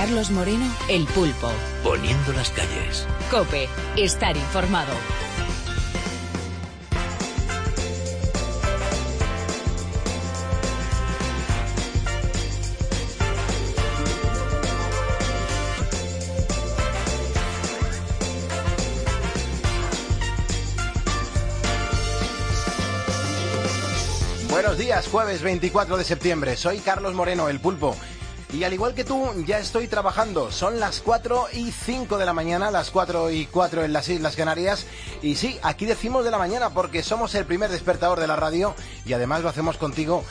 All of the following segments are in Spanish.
Carlos Moreno, El Pulpo. Poniendo las calles. COPE. Estar informado. Buenos días, jueves 24 de septiembre. Soy Carlos Moreno, El Pulpo. Y al igual que tú, ya estoy trabajando. Son las 4:05 de la mañana, las 4:04 en las Islas Canarias. Y sí, aquí decimos de la mañana porque somos el primer despertador de la radio y además lo hacemos contigo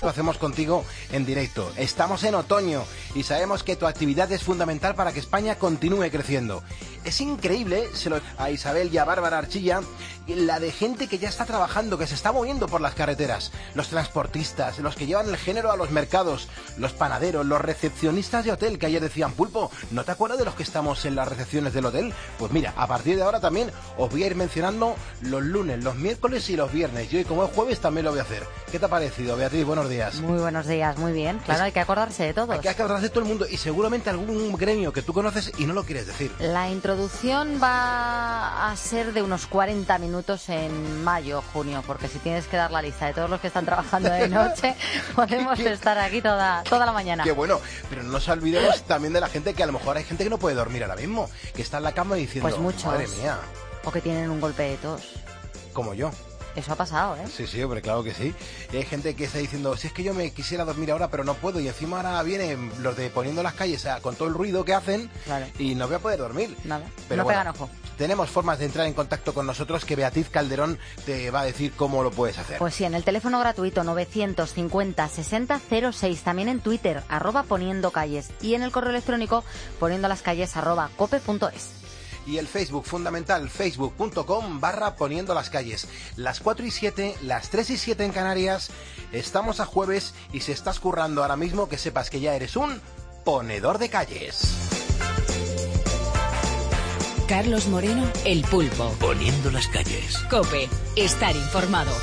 en directo. Estamos en otoño y sabemos que tu actividad es fundamental para que España continúe creciendo. Es increíble, a Isabel y a Bárbara Archilla, la de gente que ya está trabajando, que se está moviendo por las carreteras. Los transportistas, los que llevan el género a los mercados, los panaderos, los recepcionistas de hotel, que ayer decían, Pulpo, ¿no te acuerdas de los que estamos en las recepciones del hotel? Pues mira, a partir de ahora también os voy a ir mencionando los lunes, los miércoles y los viernes. Y hoy, como es jueves, también lo voy a hacer. ¿Qué te ha parecido, Beatriz? Buenos días. Muy buenos días, muy bien. Claro, hay que acordarse de todos. Hay que acordarse de todo el mundo y seguramente algún gremio que tú conoces y no lo quieres decir. La introducción va a ser de unos 40 minutos en mayo, junio, porque si tienes que dar la lista de todos los que están trabajando de noche, podemos estar aquí toda la mañana. Qué bueno, pero no nos olvidemos también de la gente que a lo mejor hay gente que no puede dormir ahora mismo, que está en la cama diciendo, pues muchos, madre mía. O que tienen un golpe de tos. Como yo. Eso ha pasado, ¿eh? Sí, hombre, claro que sí. Y hay gente que está diciendo, si es que yo me quisiera dormir ahora, pero no puedo. Y encima ahora vienen los de poniendo las calles con todo el ruido que hacen, claro, y no voy a poder dormir. Nada, pero no bueno, pegan ojo. Tenemos formas de entrar en contacto con nosotros que Beatriz Calderón te va a decir cómo lo puedes hacer. Pues sí, en el teléfono gratuito 950 60 06, también en Twitter, @poniendo calles, y en el correo electrónico poniendolascalles @cope.es. Y el Facebook fundamental, facebook.com/poniendo las calles. Las 4:07, las 3:07 en Canarias. Estamos a jueves y si estás currando ahora mismo, que sepas que ya eres un ponedor de calles. Carlos Moreno, El Pulpo. Poniendo las calles. COPE. Estar informado.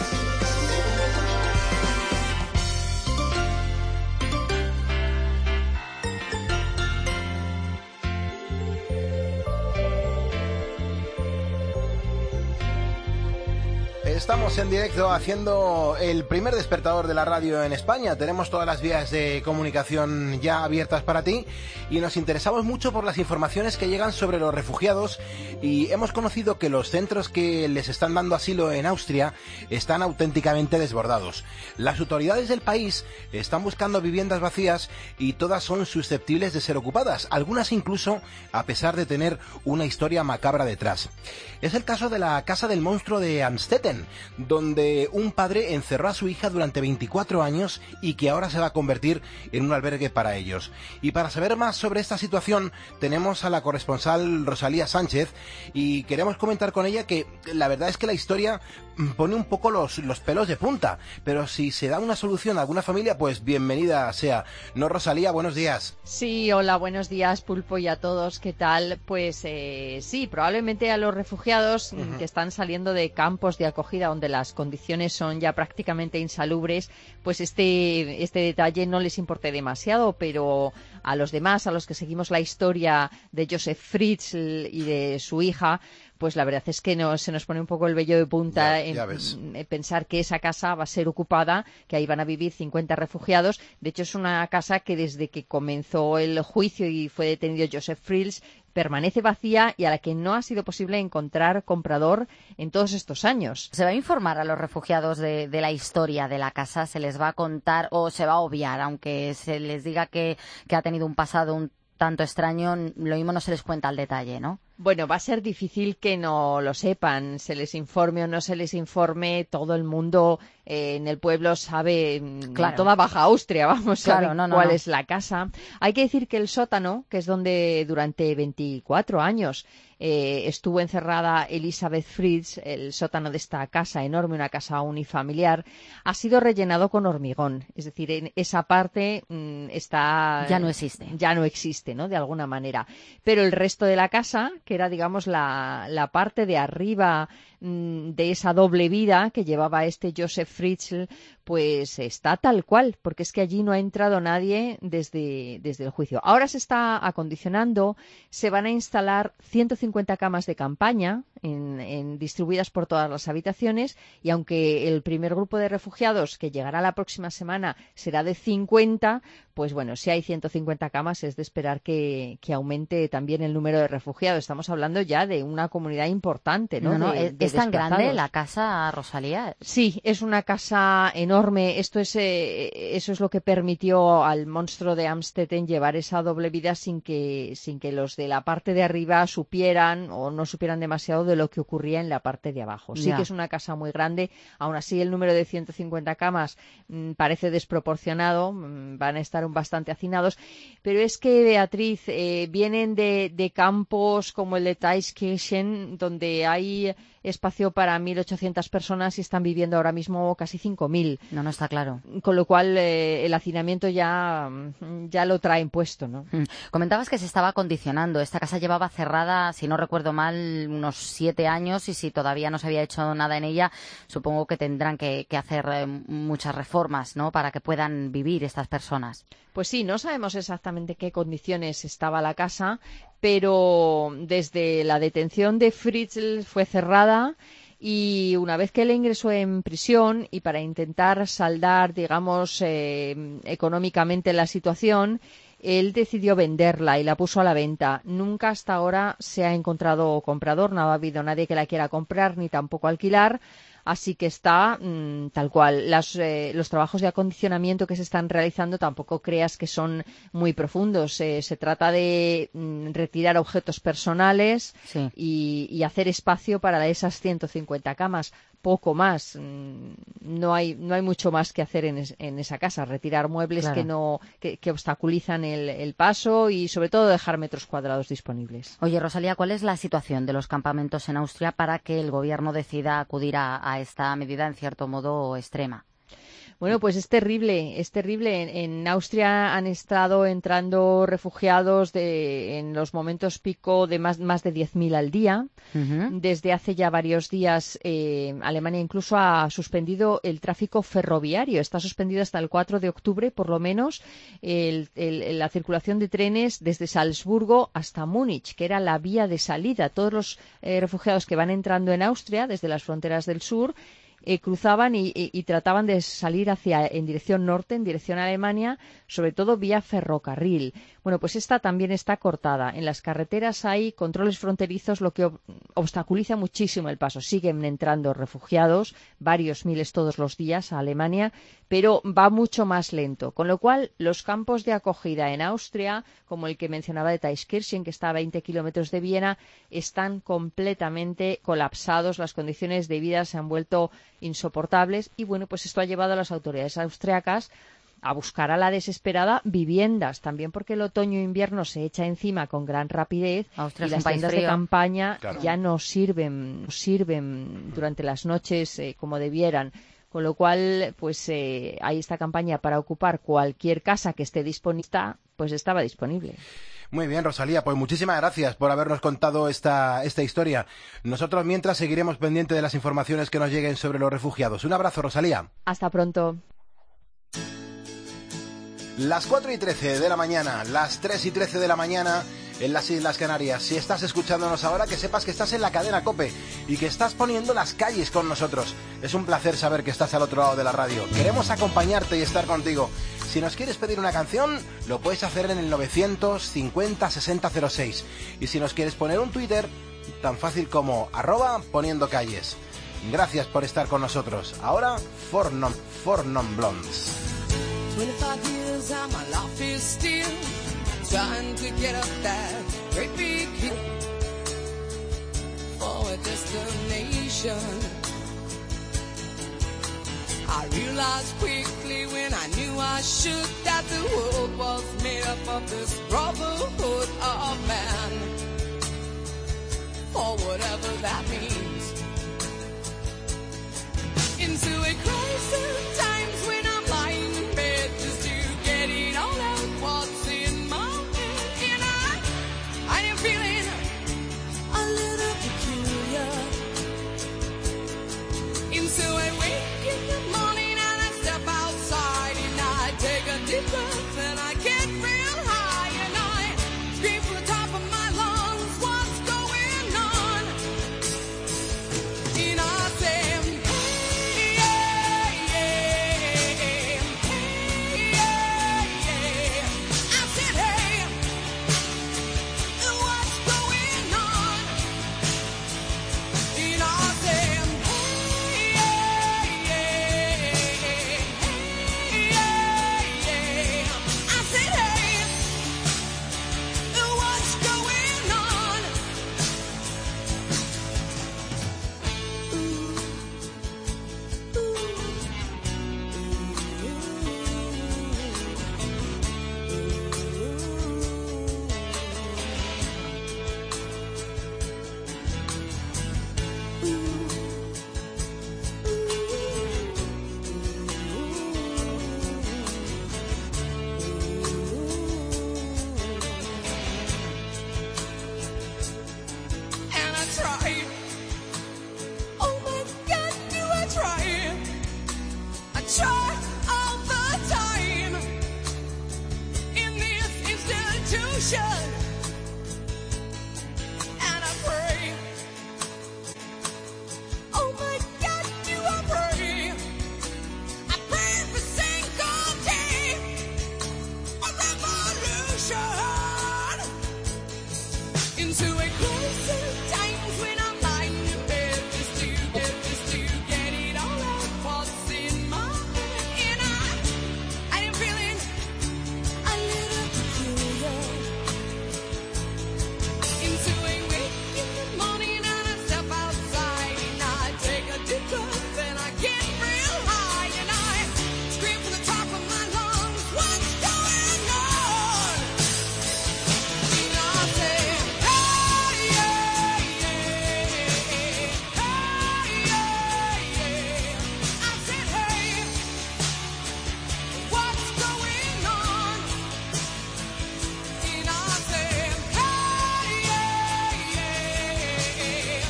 Estamos en directo haciendo el primer despertador de la radio en España. Tenemos todas las vías de comunicación ya abiertas para ti y nos interesamos mucho por las informaciones que llegan sobre los refugiados y hemos conocido que los centros que les están dando asilo en Austria están auténticamente desbordados. Las autoridades del país están buscando viviendas vacías y todas son susceptibles de ser ocupadas, algunas incluso a pesar de tener una historia macabra detrás. Es el caso de la Casa del Monstruo de Amstetten, donde un padre encerró a su hija durante 24 años y que ahora se va a convertir en un albergue para ellos. Y para saber más sobre esta situación tenemos a la corresponsal Rosalía Sánchez y queremos comentar con ella que la verdad es que la historia pone un poco los pelos de punta, pero si se da una solución a alguna familia, pues bienvenida sea. ¿No, Rosalía? Buenos días. Sí, hola, buenos días, Pulpo, y a todos. ¿Qué tal? Pues sí, probablemente a los refugiados que están saliendo de campos de acogida donde las condiciones son ya prácticamente insalubres, pues este detalle no les importe demasiado, pero a los demás, a los que seguimos la historia de Josef Fritzl y de su hija, pues la verdad es que se nos pone un poco el vello de punta en pensar que esa casa va a ser ocupada, que ahí van a vivir 50 refugiados. De hecho, es una casa que desde que comenzó el juicio y fue detenido Josef Fritzl permanece vacía y a la que no ha sido posible encontrar comprador en todos estos años. ¿Se va a informar a los refugiados de la historia de la casa? ¿Se les va a contar o se va a obviar? Aunque se les diga que ha tenido un pasado un tanto extraño, lo mismo no se les cuenta al detalle, ¿no? Bueno, va a ser difícil que no lo sepan, se les informe o no se les informe, todo el mundo en el pueblo sabe, claro, toda Baja Austria, vamos, claro, sabe cuál es la casa. Hay que decir que el sótano, que es donde durante 24 años estuvo encerrada Elisabeth Fritzl, el sótano de esta casa enorme, una casa unifamiliar, ha sido rellenado con hormigón. Es decir, en esa parte ya no existe. Ya no existe, ¿no? De alguna manera. Pero el resto de la casa, que era, digamos, la parte de arriba de esa doble vida que llevaba este Josef Fritzl, pues está tal cual, porque es que allí no ha entrado nadie desde el juicio. Ahora se está acondicionando, se van a instalar 150 camas de campaña distribuidas por todas las habitaciones, y aunque el primer grupo de refugiados que llegará la próxima semana será de 50, pues bueno, si hay 150 camas es de esperar que aumente también el número de refugiados. Estamos hablando ya de una comunidad importante, ¿no? ¿Es tan grande la casa, Rosalía? Sí, es una casa enorme. Eso es lo que permitió al monstruo de Amstetten llevar esa doble vida sin que los de la parte de arriba supieran o no supieran demasiado de lo que ocurría en la parte de abajo. Sí que es una casa muy grande. Aún así, el número de 150 camas parece desproporcionado. Van a estar bastante hacinados. Pero es que, Beatriz, vienen de campos como el de Teiskirchen, donde hay espacio para 1.800 personas y están viviendo ahora mismo casi 5.000. No está claro. Con lo cual el hacinamiento ya lo traen puesto, ¿no? Comentabas que se estaba acondicionando. Esta casa llevaba cerrada, si no recuerdo mal, unos 7 años, y si todavía no se había hecho nada en ella, supongo que tendrán que hacer muchas reformas, ¿no?, para que puedan vivir estas personas. Pues sí, no sabemos exactamente qué condiciones estaba la casa, pero desde la detención de Fritzl fue cerrada, y una vez que él ingresó en prisión y para intentar saldar, digamos, económicamente la situación, él decidió venderla y la puso a la venta. Nunca hasta ahora se ha encontrado comprador, no ha habido nadie que la quiera comprar ni tampoco alquilar. Así que está tal cual. Los trabajos de acondicionamiento que se están realizando tampoco creas que son muy profundos. Se trata de retirar objetos personales, sí, y hacer espacio para esas 150 camas. Poco más. No hay mucho más que hacer en esa casa. Retirar muebles, claro, que obstaculizan el paso, y sobre todo dejar metros cuadrados disponibles. Oye, Rosalía, ¿cuál es la situación de los campamentos en Austria para que el gobierno decida acudir a esta medida en cierto modo extrema? Bueno, pues es terrible, es terrible. En Austria han estado entrando refugiados en los momentos pico de más de 10.000 al día. Uh-huh. Desde hace ya varios días Alemania incluso ha suspendido el tráfico ferroviario. Está suspendido hasta el 4 de octubre, por lo menos, la circulación de trenes desde Salzburgo hasta Múnich, que era la vía de salida. Todos los refugiados que van entrando en Austria desde las fronteras del sur cruzaban y trataban de salir en dirección norte, en dirección a Alemania, sobre todo vía ferrocarril. Bueno, pues esta también está cortada. En las carreteras hay controles fronterizos, lo que obstaculiza muchísimo el paso. Siguen entrando refugiados, varios miles todos los días a Alemania, pero va mucho más lento. Con lo cual, los campos de acogida en Austria, como el que mencionaba de Teiskirchen, que está a 20 kilómetros de Viena, están completamente colapsados. Las condiciones de vida se han vuelto insoportables, y bueno, pues esto ha llevado a las autoridades austriacas a buscar a la desesperada viviendas, también porque el otoño e invierno se echa encima con gran rapidez. Austria, y las tiendas de campaña, claro, ya no sirven durante las noches como debieran. Con lo cual, pues hay esta campaña para ocupar cualquier casa que esté disponible, pues estaba disponible. Muy bien, Rosalía, pues muchísimas gracias por habernos contado esta historia. Nosotros, mientras, seguiremos pendientes de las informaciones que nos lleguen sobre los refugiados. Un abrazo, Rosalía. Hasta pronto. Las 4:13 de la mañana, las 3:13 de la mañana en las Islas Canarias. Si estás escuchándonos ahora, que sepas que estás en la cadena COPE y que estás poniendo las calles con nosotros. Es un placer saber que estás al otro lado de la radio. Queremos acompañarte y estar contigo. Si nos quieres pedir una canción, lo puedes hacer en el 950 6006. Y si nos quieres poner un Twitter, tan fácil como @poniendocalles. Gracias por estar con nosotros. Ahora, For Non Blondes. 25 years and my life is still trying to get up that great big hill for a destination. I realized quickly when I knew I should that the world was made up of this brotherhood of man, or whatever that means. Into a crisis times when I'm lying in bed just to get it all out what's in my head, and I am feeling a little peculiar. revolution. And I pray, oh my God, do I pray? I pray for single day, a revolution into a closer times when I'm lying in bed just to get it all out what's in my head. And I am feeling a little peculiar into a wake in the morning and I step outside and I take a deep breath and I get real high and I scream from the top of my lungs, what's going on? And I say, hey, yeah, yeah, hey, yeah, yeah. I said, hey, what's going on? And I said, hey, yeah, yeah, hey,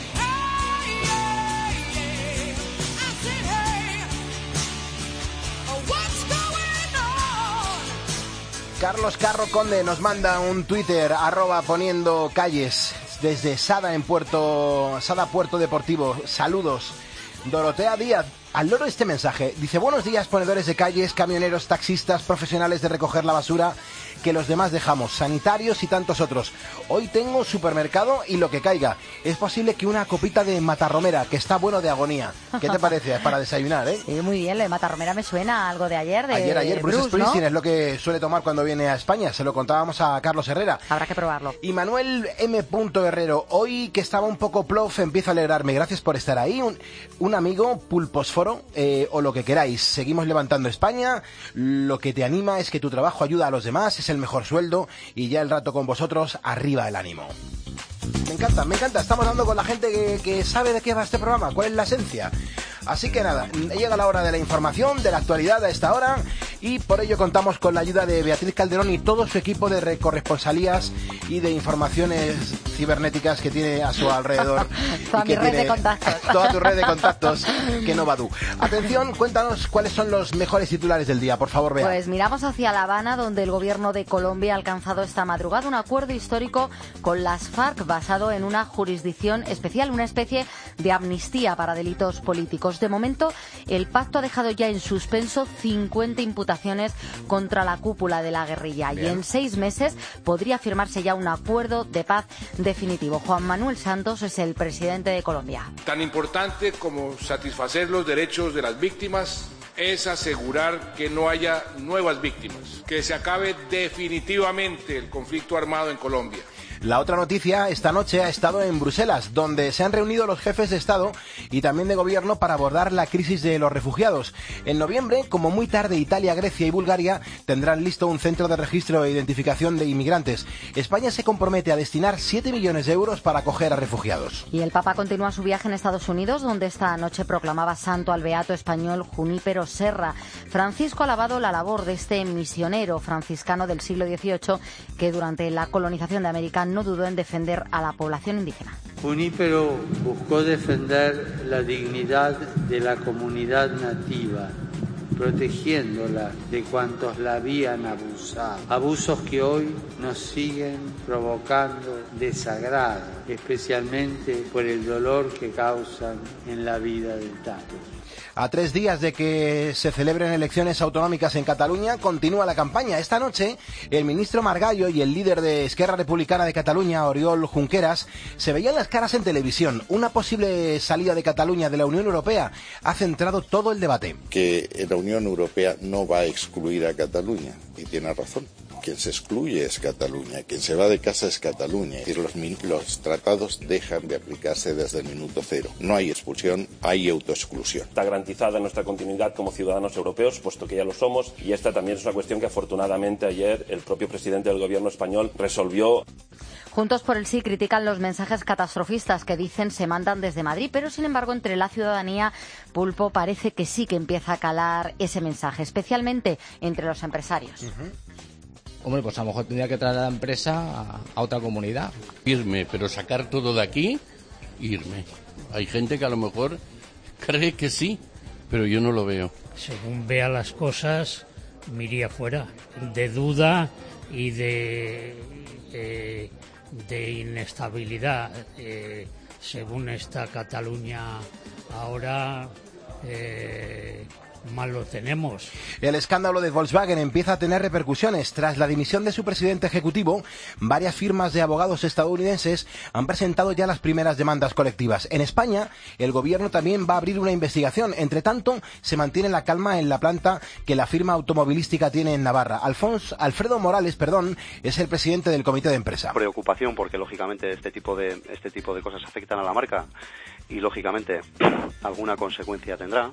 yeah, yeah. I said, hey, what's going on? Carlos Carro Conde nos manda un Twitter, @poniendo calles, desde Sada Puerto Deportivo. Saludos. Dorotea Díaz, al loro este mensaje, dice: buenos días, ponedores de calles, camioneros, taxistas, profesionales de recoger la basura que los demás dejamos, sanitarios y tantos otros. Hoy tengo supermercado y lo que caiga. Es posible que una copita de matarromera, que está bueno de agonía. ¿Qué te parece? Para desayunar, ¿eh? Sí, muy bien, lo de matarromera me suena algo de ayer. Ayer Bruce Springsteen, ¿no? Es lo que suele tomar cuando viene a España. Se lo contábamos a Carlos Herrera. Habrá que probarlo. Y Manuel M. Herrero, hoy que estaba un poco plof, empiezo a alegrarme. Gracias por estar ahí. Un amigo, pulposforo, o lo que queráis. Seguimos levantando España. Lo que te anima es que tu trabajo ayuda a los demás, es el mejor sueldo y ya el rato con vosotros, arriba el ánimo. Me encanta. Estamos dando con la gente que sabe de qué va este programa, cuál es la esencia. Así que nada, llega la hora de la información, de la actualidad a esta hora, y por ello contamos con la ayuda de Beatriz Calderón y todo su equipo de corresponsalías y de informaciones cibernéticas que tiene a su alrededor. Toda mi red de contactos. Toda tu red de contactos, que no va tú. Atención, cuéntanos cuáles son los mejores titulares del día, por favor, Bea. Pues miramos hacia La Habana, donde el gobierno de Colombia ha alcanzado esta madrugada un acuerdo histórico con las FARC basado en una jurisdicción especial, una especie de amnistía para delitos políticos. De momento, el pacto ha dejado ya en suspenso 50 imputaciones contra la cúpula de la guerrilla. Bien. Y en 6 meses podría firmarse ya un acuerdo de paz definitivo. Juan Manuel Santos es el presidente de Colombia. Tan importante como satisfacer los derechos de las víctimas es asegurar que no haya nuevas víctimas, que se acabe definitivamente el conflicto armado en Colombia. La otra noticia esta noche ha estado en Bruselas, donde se han reunido los jefes de Estado y también de Gobierno para abordar la crisis de los refugiados. En noviembre, como muy tarde, Italia, Grecia y Bulgaria tendrán listo un centro de registro e identificación de inmigrantes. España se compromete a destinar 7 millones de euros para acoger a refugiados. Y el Papa continúa su viaje en Estados Unidos, donde esta noche proclamaba santo al beato español Junípero Serra. Francisco ha alabado la labor de este misionero franciscano del siglo XVIII que durante la colonización de América no dudó en defender a la población indígena. Junípero buscó defender la dignidad de la comunidad nativa, protegiéndola de cuantos la habían abusado. Abusos que hoy nos siguen provocando desagrado, especialmente por el dolor que causan en la vida del Tajo. A 3 días de que se celebren elecciones autonómicas en Cataluña, continúa la campaña. Esta noche, el ministro Margallo y el líder de Esquerra Republicana de Cataluña, Oriol Junqueras, se veían las caras en televisión. Una posible salida de Cataluña de la Unión Europea ha centrado todo el debate. Que la Unión Europea no va a excluir a Cataluña, y tiene razón. Quien se excluye es Cataluña, quien se va de casa es Cataluña. Es decir, los tratados dejan de aplicarse desde el minuto cero. No hay expulsión, hay autoexclusión. Está garantizada nuestra continuidad como ciudadanos europeos, puesto que ya lo somos, y esta también es una cuestión que afortunadamente ayer el propio presidente del gobierno español resolvió. Juntos por el Sí critican los mensajes catastrofistas que dicen se mandan desde Madrid, pero sin embargo entre la ciudadanía, Pulpo, parece que sí que empieza a calar ese mensaje, especialmente entre los empresarios. Hombre, pues a lo mejor tendría que traer a la empresa a otra comunidad. Irme, pero sacar todo de aquí, irme. Hay gente que a lo mejor cree que sí, pero yo no lo veo. Según vea las cosas, me iría fuera. De duda y de inestabilidad, según está Cataluña ahora, mal lo tenemos. El escándalo de Volkswagen empieza a tener repercusiones. Tras la dimisión de su presidente ejecutivo, varias firmas de abogados estadounidenses han presentado ya las primeras demandas colectivas. En España, el gobierno también va a abrir una investigación. Entre tanto, se mantiene la calma en la planta que la firma automovilística tiene en Navarra. Alfredo Morales, es el presidente del comité de empresa. Preocupación porque, lógicamente, este tipo de cosas afectan a la marca y, lógicamente, alguna consecuencia tendrá.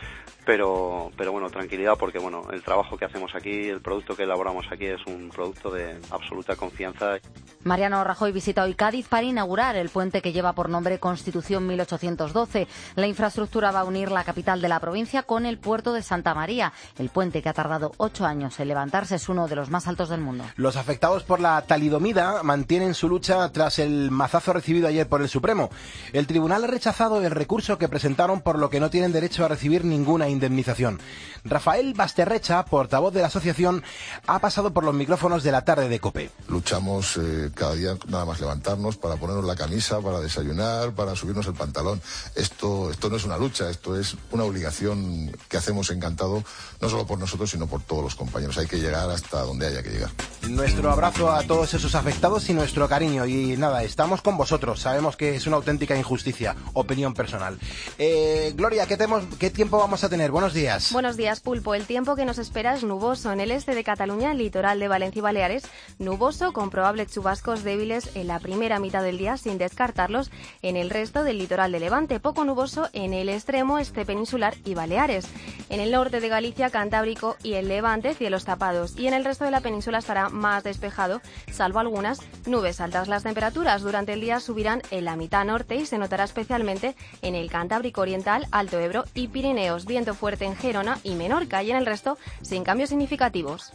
Pero bueno, tranquilidad porque el trabajo que hacemos aquí, el producto que elaboramos aquí es un producto de absoluta confianza. Mariano Rajoy visita hoy Cádiz para inaugurar el puente que lleva por nombre Constitución 1812. La infraestructura va a unir la capital de la provincia con el puerto de Santa María. El puente, que ha tardado 8 años en levantarse, es uno de los más altos del mundo. Los afectados por la talidomida mantienen su lucha tras el mazazo recibido ayer por el Supremo. El tribunal ha rechazado el recurso que presentaron, por lo que no tienen derecho a recibir ninguna indemnización. Rafael Basterrecha, portavoz de la asociación, ha pasado por los micrófonos de la tarde de COPE. Luchamos cada día nada más levantarnos para ponernos la camisa, para desayunar, para subirnos el pantalón. Esto no es una lucha, esto es una obligación que hacemos encantado, no solo por nosotros, sino por todos los compañeros. Hay que llegar hasta donde haya que llegar. Nuestro abrazo a todos esos afectados y nuestro cariño. Y nada, estamos con vosotros. Sabemos que es una auténtica injusticia. Opinión personal. Gloria, ¿qué tiempo vamos a tener? Buenos días. Buenos días, Pulpo. El tiempo que nos espera es nuboso en el este de Cataluña, el litoral de Valencia y Baleares. Nuboso con probables chubascos débiles en la primera mitad del día, sin descartarlos en el resto del litoral de Levante. Poco nuboso en el extremo este peninsular y Baleares. En el norte de Galicia, Cantábrico y el Levante, cielos tapados. Y en el resto de la península estará más despejado, salvo algunas nubes altas. Las temperaturas durante el día subirán en la mitad norte y se notará especialmente en el Cantábrico Oriental, Alto Ebro y Pirineos. Viento fuerte en Gerona y Menorca, y en el resto sin cambios significativos.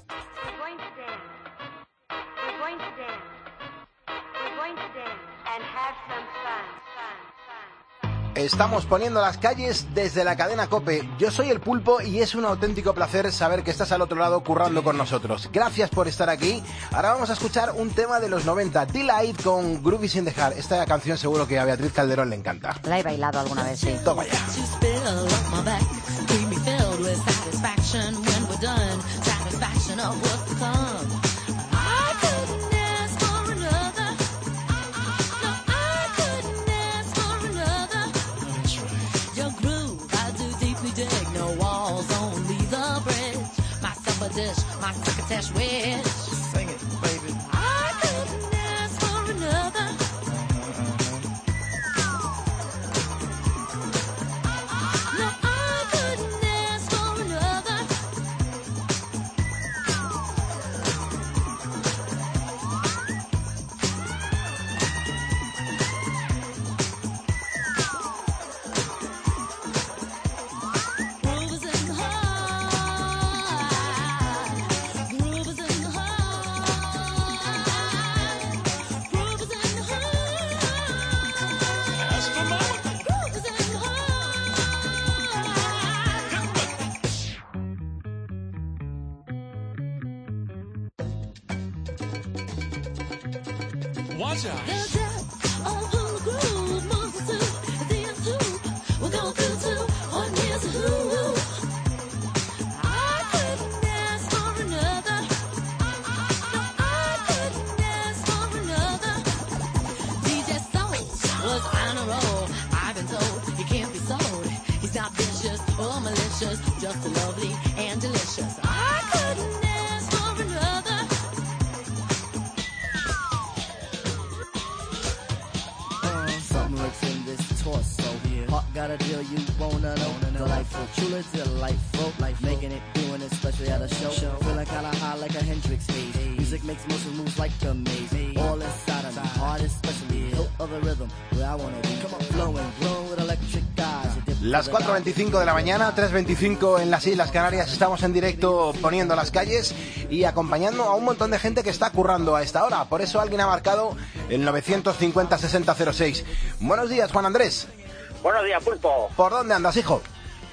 Estamos poniendo las calles desde la cadena COPE. Yo soy el Pulpo y es un auténtico placer saber que estás al otro lado currando con nosotros. Gracias por estar aquí. Ahora vamos a escuchar un tema de los 90, Delight con Groovies in the Heart. Esta canción seguro que a Beatriz Calderón le encanta. La he bailado alguna vez, sí. Toma ya. My crocketesh wish. Sing it, baby. I couldn't ask for another. No, I couldn't ask for another. Watch out. The death of who groove, monster soup, dance soup. We're going to on here's who. I couldn't ask for another. No, I couldn't ask for another. DJ Soul was on a roll. I've been told he can't be sold. He's not vicious or malicious, just lovely and delicious. I couldn't ask for another. In this torso, heart got a deal you wanna know. Delightful, truly delightful. Life making it, doing it, especially at a show. Feeling kinda high like a Hendrix haze. Music makes motion moves like a maze. All inside of me, heart especially, hilt of the rhythm, where I wanna be. Come on, flowing, glowing with electric eyes. Las 4:25 de la mañana, 3:25 en las Islas Canarias. Estamos en directo poniendo las calles y acompañando a un montón de gente que está currando a esta hora. Por eso alguien ha marcado el 950-6006. Buenos días, Juan Andrés. Buenos días, Pulpo. ¿Por dónde andas, hijo?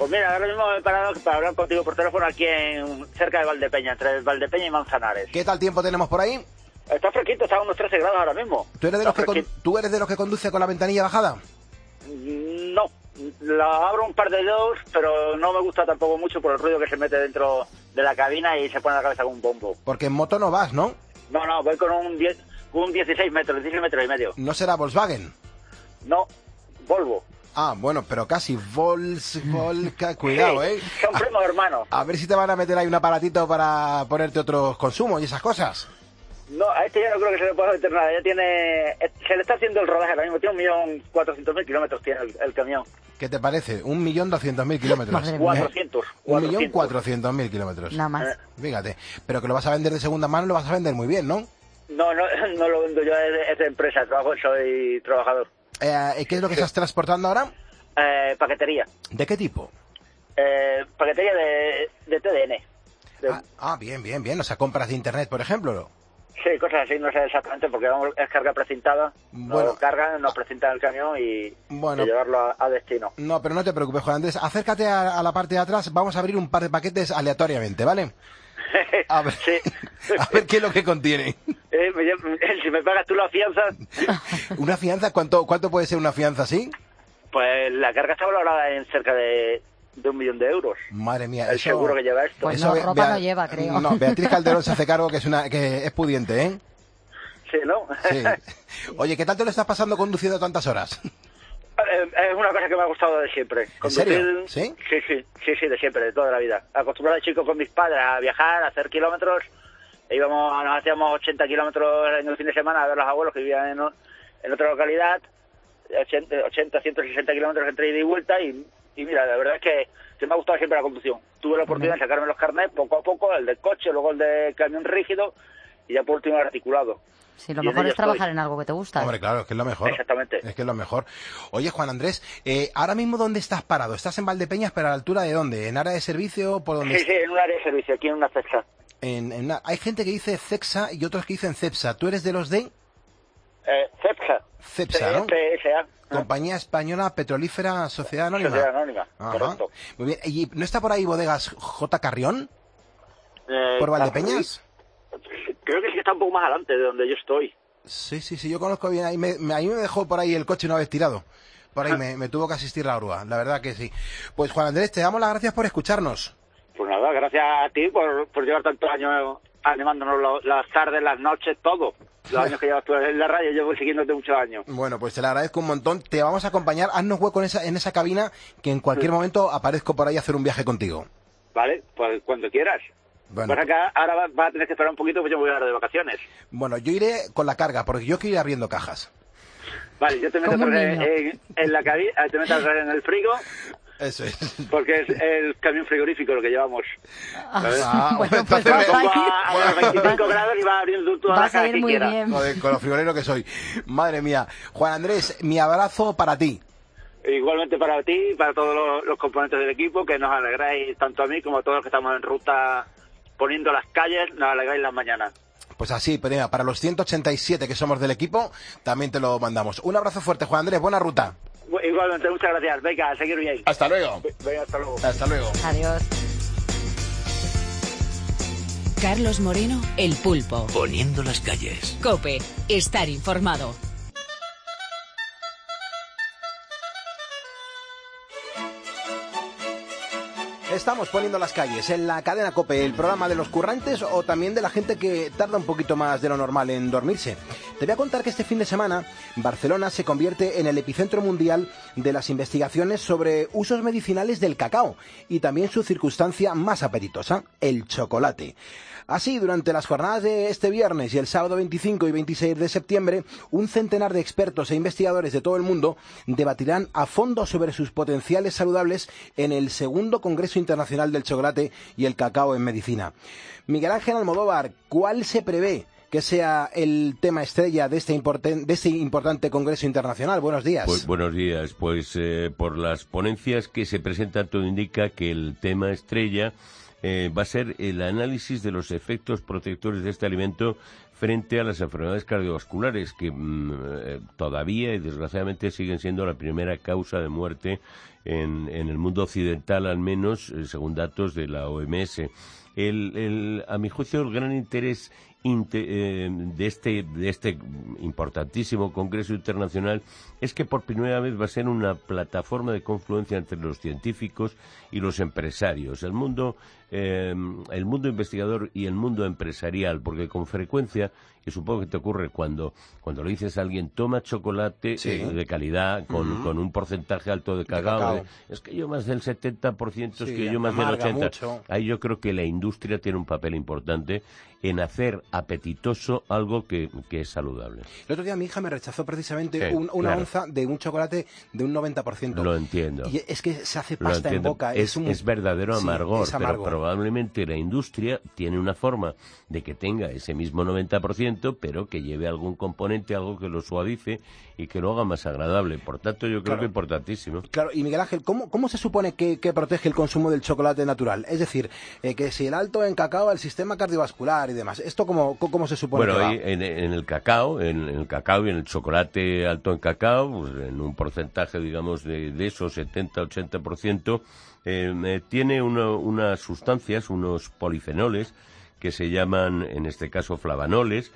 Pues mira, ahora mismo he parado para hablar contigo por teléfono aquí cerca de Valdepeña, entre Valdepeña y Manzanares. ¿Qué tal tiempo tenemos por ahí? Está fresquito, está a unos 13 grados ahora mismo. ¿Tú eres de los que conduce con la ventanilla bajada? No, la abro un par de dedos, pero no me gusta tampoco mucho por el ruido que se mete dentro de la cabina y se pone la cabeza con un bombo. Porque en moto no vas, ¿no? No, voy con un 16 metros, 16 metros y medio. ¿No será Volkswagen? No, Volvo. Ah, bueno, pero casi Volca, cuidado, ¿eh? Son primos hermanos. A ver si te van a meter ahí un aparatito para ponerte otros consumos y esas cosas. No, a este ya no creo que se le pueda meter nada. Ya se le está haciendo el rodaje ahora mismo. Tiene 1.400.000 kilómetros tiene el camión. ¿Qué te parece? 1.200.000 kilómetros. 400. 1.400.000 kilómetros. Nada más. Fíjate, pero que lo vas a vender de segunda mano, lo vas a vender muy bien, ¿no? No lo vendo yo, es de empresa, soy trabajador. ¿Qué es lo que estás transportando ahora? Paquetería. ¿De qué tipo? Paquetería de TDN. Bien. O sea, compras de internet, por ejemplo. Sí, cosas así, no sé exactamente, porque es carga precintada. Bueno. Nos cargan, nos precintan el camión y llevarlo a destino. No, pero no te preocupes, Juan Andrés. Acércate a la parte de atrás. Vamos a abrir un par de paquetes aleatoriamente, ¿vale? A ver, a ver qué es lo que contiene. Si me pagas tú la fianza... ¿Una fianza? ¿Cuánto puede ser una fianza así? Pues la carga está valorada en cerca de 1 millón de euros. Madre mía, el seguro que lleva esto. Pues no, ropa no lleva, creo. No, Beatriz Calderón se hace cargo, que es pudiente, ¿eh? Sí, ¿no? Sí. Oye, ¿qué tal te lo estás pasando conduciendo tantas horas? Es una cosa que me ha gustado de siempre. ¿En serio? ¿Sí? Sí, de siempre, de toda la vida. Acostumbrado de chico con mis padres a viajar, a hacer kilómetros. Nos hacíamos 80 kilómetros en el fin de semana a ver a los abuelos que vivían en otra localidad. 80, 160 kilómetros entre ida y vuelta. Y mira, la verdad es que me ha gustado siempre la conducción. Tuve la oportunidad de sacarme los carnets poco a poco, el del coche, luego el de camión rígido y ya por último el articulado. Sí, lo mejor es trabajar en algo que te gusta. Hombre, claro, es que es lo mejor. Exactamente. Es que es lo mejor. Oye, Juan Andrés, ahora mismo, ¿dónde estás parado? ¿Estás en Valdepeñas, pero a la altura de dónde? ¿En área de servicio? ¿Por dónde? Sí, en un área de servicio, aquí en una CEPSA. Hay gente que dice CEPSA y otros que dicen CEPSA. ¿Tú eres de los de...? CEPSA. CEPSA, ¿no? CEPSA. Compañía Española Petrolífera Sociedad Anónima. Sociedad Anónima, Ajá. correcto. Muy bien. ¿Y no está por ahí bodegas J. Carrión? ¿Por Valdepeñas? Creo que sí que está un poco más adelante de donde yo estoy. Sí, yo conozco bien. Ahí me dejó por ahí el coche una vez tirado. Por ahí me tuvo que asistir la grúa, la verdad que sí. Pues Juan Andrés, te damos las gracias por escucharnos. Pues nada, gracias a ti por llevar tantos años animándonos las tardes, las noches, todo. Los años que llevas tú en la radio, yo voy siguiéndote muchos años. Bueno, pues te lo agradezco un montón. Te vamos a acompañar. Haznos hueco en esa cabina, que en cualquier momento aparezco por ahí a hacer un viaje contigo. Vale, pues cuando quieras. Bueno, pues acá ahora vas a tener que esperar un poquito, pues yo me voy a dar de vacaciones. Bueno, yo iré con la carga, porque yo quiero ir abriendo cajas. Vale, yo te meto en la cabina, te meto en el frigo. Eso es. Porque es el camión frigorífico lo que llevamos. Bueno, pues a los 25 grados y va abriendo toda la caja que quieras. Joder, con lo friolero que soy. Madre mía. Juan Andrés, mi abrazo para ti. Igualmente para ti y para todos los componentes del equipo, que nos alegráis tanto a mí como a todos los que estamos en ruta poniendo las calles, nos alegráis las mañanas. Pues así, pero para los 187 que somos del equipo, también te lo mandamos. Un abrazo fuerte, Juan Andrés, buena ruta. Igualmente, muchas gracias. Venga, a seguir bien. Hasta luego. Venga, hasta luego. Hasta luego. Adiós. Carlos Moreno, El Pulpo. Poniendo las calles. COPE, estar informado. Estamos poniendo las calles en la cadena COPE, el programa de los currantes o también de la gente que tarda un poquito más de lo normal en dormirse. Te voy a contar que este fin de semana Barcelona se convierte en el epicentro mundial de las investigaciones sobre usos medicinales del cacao y también su circunstancia más apetitosa, el chocolate. Así, durante las jornadas de este viernes y el sábado 25 y 26 de septiembre, un centenar de expertos e investigadores de todo el mundo debatirán a fondo sobre sus potenciales saludables en el segundo Congreso Internacional del Chocolate y el Cacao en Medicina. Miguel Ángel Almodóvar, ¿cuál se prevé que sea el tema estrella de este importante Congreso Internacional? Buenos días. Pues buenos días. Pues por las ponencias que se presentan, todo indica que el tema estrella va a ser el análisis de los efectos protectores de este alimento frente a las enfermedades cardiovasculares, que todavía y desgraciadamente siguen siendo la primera causa de muerte en el mundo occidental, al menos, según datos de la OMS. A mi juicio, el gran interés de este importantísimo Congreso Internacional es que por primera vez va a ser una plataforma de confluencia entre los científicos y los empresarios, el mundo investigador y el mundo empresarial, porque con frecuencia, y supongo que te ocurre cuando le dices a alguien toma chocolate de calidad con un porcentaje alto de cacao, es que yo más del 70%, es que yo más del 80%. Mucho. Ahí yo creo que la industria tiene un papel importante en hacer apetitoso algo que es saludable. El otro día mi hija me rechazó precisamente una onza de un chocolate de un 90%. Lo entiendo. Y es que se hace pasta en boca. Es verdadero amargor, es amargo. pero probablemente la industria tiene una forma de que tenga ese mismo 90%, pero que lleve algún componente, algo que lo suavice y que lo haga más agradable. Por tanto, yo creo que es importantísimo. Claro, y Miguel Ángel, ¿cómo se supone que protege el consumo del chocolate natural? Es decir, que si el alto en cacao, el sistema cardiovascular y demás. ¿Esto cómo se supone que va? Bueno, en el cacao y en el chocolate alto en cacao, pues en un porcentaje, digamos, de esos 70-80%, tiene unas sustancias, unos polifenoles, que se llaman, en este caso, flavanoles,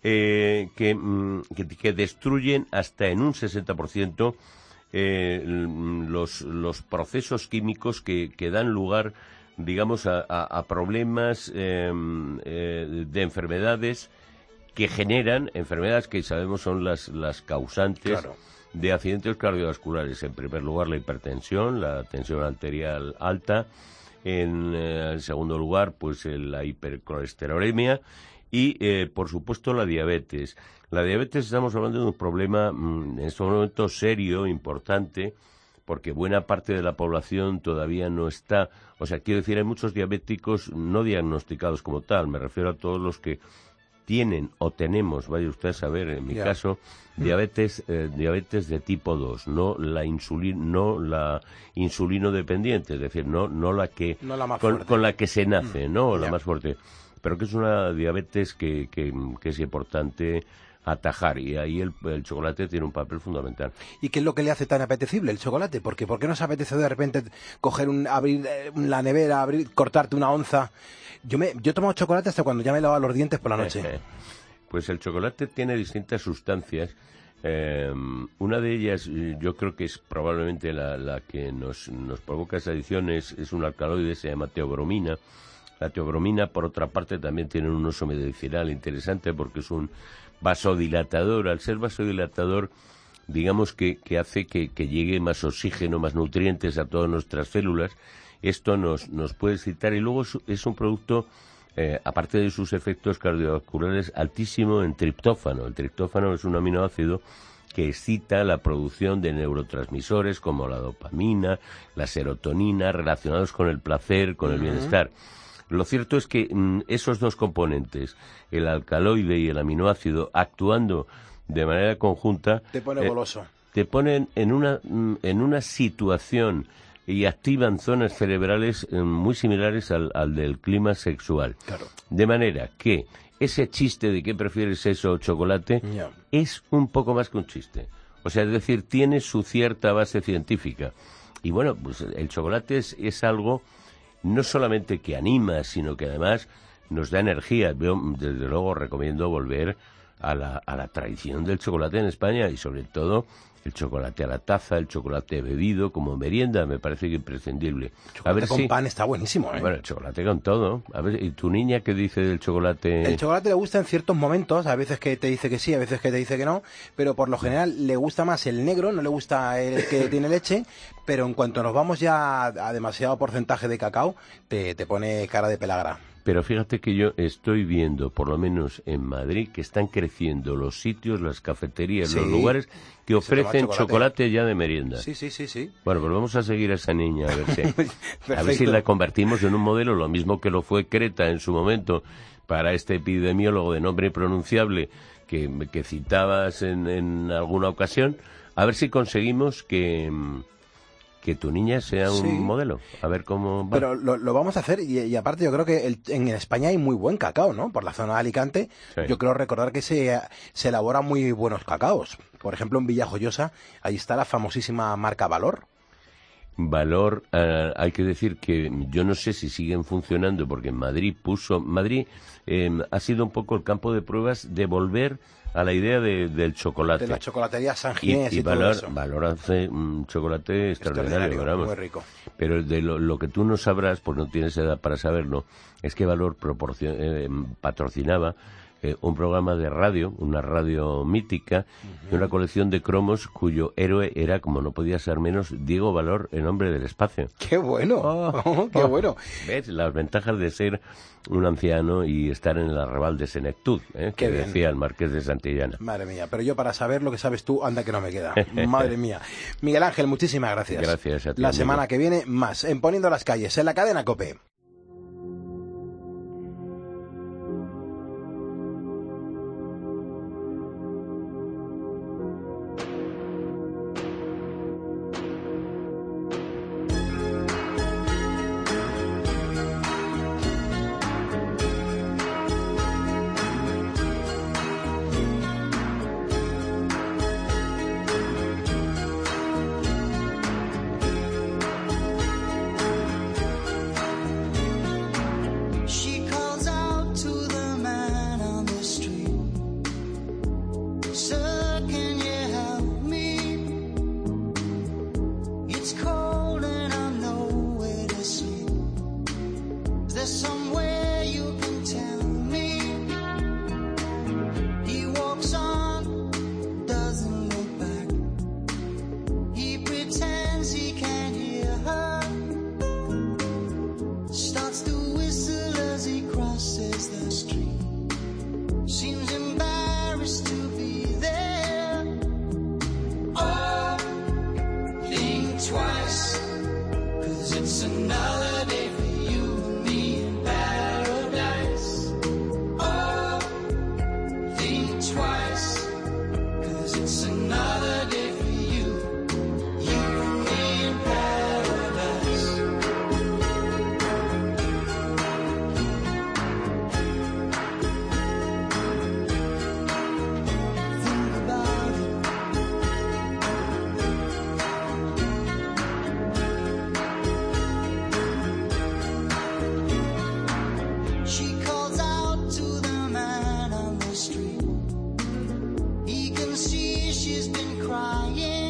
que destruyen hasta en un 60% los procesos químicos que dan lugar, digamos, a problemas de enfermedades que generan, enfermedades que sabemos son las causantes de accidentes cardiovasculares. En primer lugar, la hipertensión, la tensión arterial alta. En segundo lugar, pues la hipercolesterolemia y, por supuesto, la diabetes. La diabetes, estamos hablando de un problema en estos momentos serio, importante, porque buena parte de la población todavía no está. O sea, quiero decir, hay muchos diabéticos no diagnosticados como tal. Me refiero a todos los que tienen o tenemos, vaya usted a saber, en mi caso, diabetes de tipo 2, no la insulino dependiente, es decir, no la que con la que se nace, no la más fuerte, pero que es una diabetes que es importante atajar, y ahí el chocolate tiene un papel fundamental. ¿Y qué es lo que le hace tan apetecible el chocolate? Porque ¿por qué nos apetece de repente abrir la nevera, cortarte una onza? Yo he tomado chocolate hasta cuando ya me lavaba los dientes por la noche. Pues el chocolate tiene distintas sustancias. Una de ellas, yo creo que es probablemente la que nos provoca esa adicción, es un alcaloide, se llama teobromina. La teobromina, por otra parte, también tiene un uso medicinal interesante porque es un vasodilatador. Al ser vasodilatador, digamos que hace que llegue más oxígeno, más nutrientes a todas nuestras células. Esto nos puede excitar, y luego es un producto, aparte de sus efectos cardiovasculares, altísimo en triptófano. El triptófano es un aminoácido que excita la producción de neurotransmisores como la dopamina, la serotonina, relacionados con el placer, con el bienestar. Lo cierto es que esos dos componentes, el alcaloide y el aminoácido, actuando de manera conjunta, te pone goloso. Te ponen en una situación y activan zonas cerebrales muy similares al del clima sexual. Claro. De manera que ese chiste de que prefieres eso o chocolate es un poco más que un chiste. O sea, es decir, tiene su cierta base científica. Y bueno, pues el chocolate es algo no solamente que anima, sino que además nos da energía. Yo, desde luego, recomiendo volver a la tradición del chocolate en España, y sobre todo el chocolate a la taza, el chocolate bebido como merienda, me parece que imprescindible. Chocolate con pan está buenísimo, ¿eh? Bueno, el chocolate con todo. A ver, ¿y tu niña qué dice del chocolate? El chocolate le gusta en ciertos momentos, a veces que te dice que sí, a veces que te dice que no, pero por lo general le gusta más el negro, no le gusta el que tiene leche, pero en cuanto nos vamos ya a demasiado porcentaje de cacao, te pone cara de pelagra. Pero fíjate que yo estoy viendo, por lo menos en Madrid, que están creciendo los sitios, las cafeterías, los lugares que ofrecen chocolate ya de merienda. Sí. Bueno, pues vamos a seguir a esa niña, a ver si la convertimos en un modelo, lo mismo que lo fue Creta en su momento para este epidemiólogo de nombre impronunciable que citabas en alguna ocasión. A ver si conseguimos que que tu niña sea un Sí. modelo. A ver cómo va. Pero lo vamos a hacer y aparte yo creo que en España hay muy buen cacao, ¿no? Por la zona de Alicante, Sí. yo creo recordar que se elaboran muy buenos cacaos. Por ejemplo, en Villajoyosa, ahí está la famosísima marca Valor. Valor, hay que decir que yo no sé si siguen funcionando, porque Madrid ha sido un poco el campo de pruebas de volver a la idea del chocolate. De la chocolatería San Ginés y todo Valor, eso. Valor hace un chocolate extraordinario, vamos. muy rico. Pero de lo que tú no sabrás, pues no tienes edad para saberlo, es que Valor patrocinaba un programa de radio, una radio mítica, y una colección de cromos cuyo héroe era, como no podía ser menos, Diego Valor, el hombre del espacio. ¡Qué bueno! ¡Qué bueno! ¿Ves? Las ventajas de ser un anciano y estar en el arrabal de senectud, que Qué bien. decía el marqués de Santillana. Madre mía, pero yo para saber lo que sabes tú, anda que no me queda. Madre mía. Miguel Ángel, muchísimas gracias. Gracias a ti, La amigo. semana que viene, más, en Poniendo las Calles, en la cadena COPE. She calls out to the man on the street. Sir, can you help me? It's cold and I'm nowhere to sleep. Is there somewhere you can tell me? He walks on, doesn't look back. He pretends he can't hear her. Starts to whistle as he crosses the street. Seems embarrassed to be there. Oh, think twice, 'cause it's another day for you and me in paradise. Oh, think twice, 'cause it's another day for you and me in paradise. Think about it. She calls out to the man on the street. He can see she's been crying.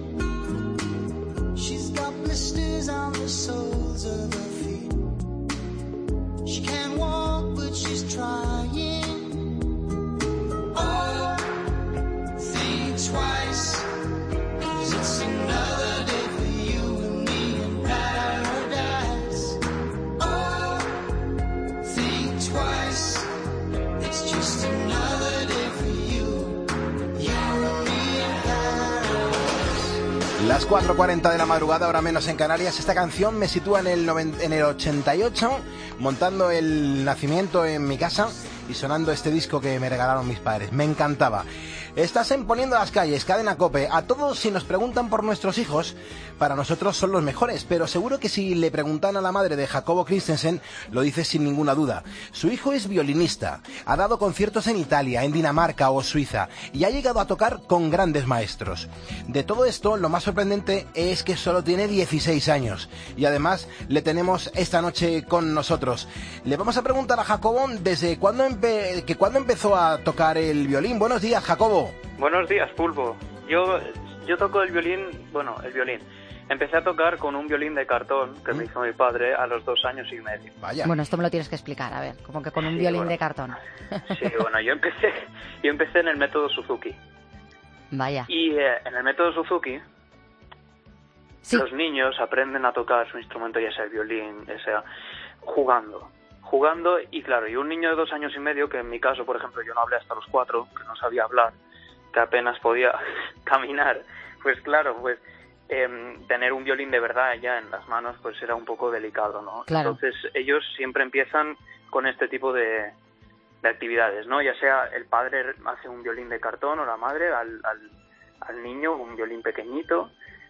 She's got blisters on the soles of her feet. She can't walk, but she's trying. Oh, think twice, 'cause it's another day for you and me in paradise. Oh, think twice, it's just another day for you and me in paradise. Las 4:40 de la madrugada, hora menos en Canarias. Esta canción me sitúa en el 88, montando el nacimiento en mi casa y sonando este disco que me regalaron mis padres. Me encantaba. Estás en Poniendo las Calles, cadena COPE. A todos, si nos preguntan por nuestros hijos, para nosotros son los mejores, pero seguro que si le preguntan a la madre de Jacobo Christensen, lo dice sin ninguna duda. Su hijo es violinista, ha dado conciertos en Italia, en Dinamarca o Suiza, y ha llegado a tocar con grandes maestros. De todo esto, lo más sorprendente es que solo tiene 16 años, y además le tenemos esta noche con nosotros. Le vamos a preguntar a Jacobo desde cuándo empezó a tocar el violín. Buenos días, Jacobo. Buenos días, Pulpo. Yo toco el violín. Empecé a tocar con un violín de cartón que me hizo mi padre a los 2 años y medio. Vaya. Bueno, esto me lo tienes que explicar, a ver, como que con un Sí, violín bueno. de cartón. Sí, bueno, yo empecé en el método Suzuki. Vaya. Y en el método Suzuki, Sí. los niños aprenden a tocar su instrumento, ya sea el violín, ya sea jugando. Y claro, y un niño de 2 años y medio, que en mi caso, por ejemplo, yo no hablé hasta los 4, que no sabía hablar, que apenas podía caminar, pues claro, tener un violín de verdad ya en las manos, pues era un poco delicado, ¿no? Claro. Entonces ellos siempre empiezan con este tipo de actividades, ¿no? Ya sea el padre hace un violín de cartón o la madre al niño un violín pequeñito